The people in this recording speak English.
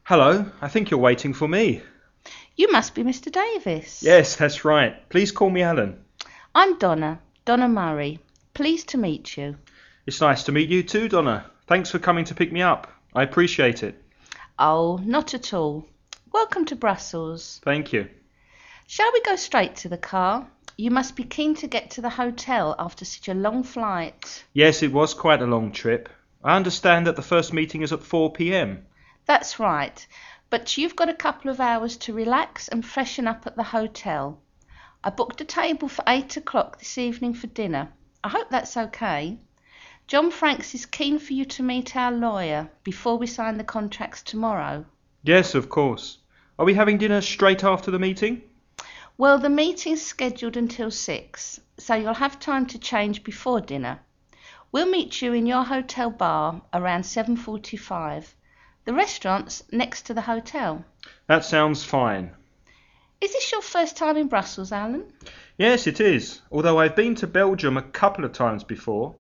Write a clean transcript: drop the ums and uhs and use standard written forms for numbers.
Hello, I think you're waiting for me. You must be Mr. Davis. Yes, that's right. Please call me Alan. I'm Donna Murray. Pleased to meet you. It's nice to meet you too, Donna. Thanks for coming to pick me up. I appreciate it. Oh, not at all. Welcome to Brussels. Thank you. Shall we go straight to the car? You must be keen to get to the hotel after such a long flight. Yes, it was quite a long trip. I understand that the first meeting is at 4 p.m. That's right, but you've got a couple of hours to relax and freshen up at the hotel. I booked a table for 8 o'clock this evening for dinner. I hope that's okay. John Franks is keen for you to meet our lawyer before we sign the contracts tomorrow. Yes, of course. Are we having dinner straight after the meeting? Well, the meeting's scheduled until 6, so you'll have time to change before dinner. We'll meet you in your hotel bar around 7:45. The restaurant's next to the hotel. That sounds fine. Is this your first time in Brussels, Alan? Yes, it is. Although I've been to Belgium a couple of times before.